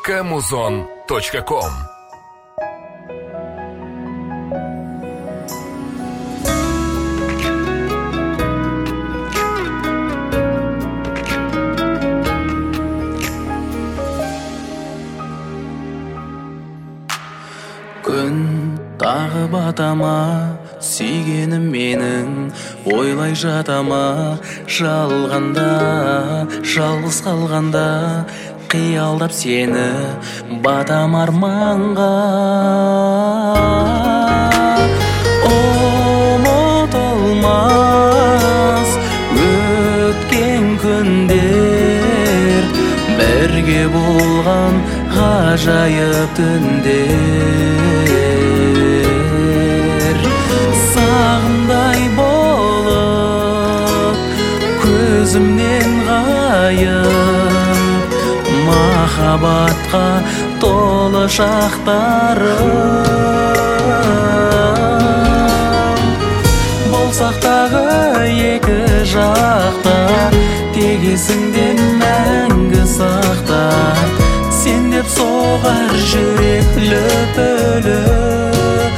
kamuzon.com. Күн тағы батама, сүйгенім менің ойлай жатама, жалғанда, жалғыз қалғанда, қиялдап сені батам арманға. Ұмытылмас өткен күндер, бірге болған ғажайып түндер. Сағымдай болып көзімнен ғайып, махаббатқа толы шақтарым. Болсақ тағы екі жақта, тегесіңде мәңгі сақта. Сен деп соғар жүрек лүпілі.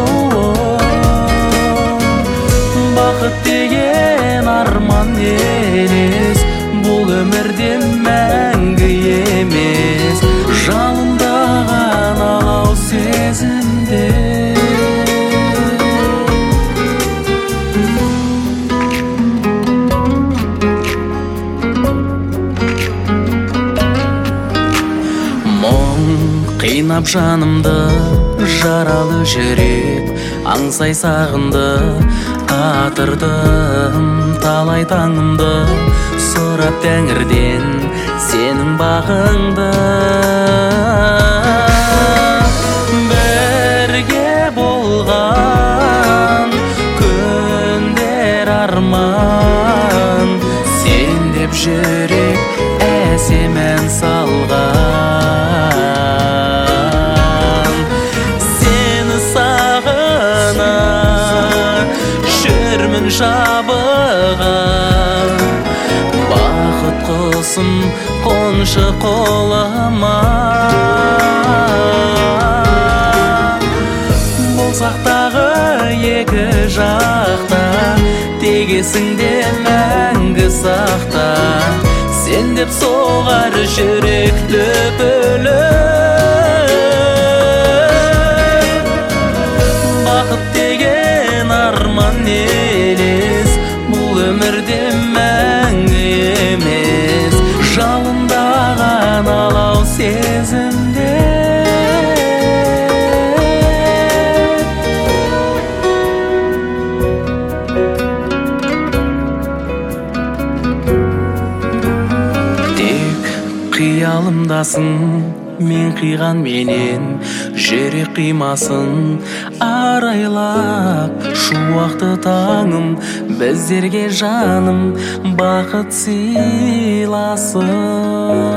Бақыт деген арман елес, бұл өмірде мәңгі емес, жалындаған алау сезімде. Қинап жанымды жаралы жүрек, аңсай сағынды, атырдым талай таңымды, сұрап тәңірден сенің бағыңды. Бірге болған күндер арман, сен деп жүрек әсем ән салған. Жабыған бақыт құсым қоншы қолыма. Болсақ тағы екі жақта, тегесіңде мәңгі сақта. Сен деп соғар жүрек лүпілі. Бақыт деген арман елес, бұл өмірде мәңгі емес, жалындаған алау сезімде. Тек қиялымдасың, мен қиған менен жүрек қимасын. Арайлап шуақты таңым, біздерге жаным бақыт сыйласын.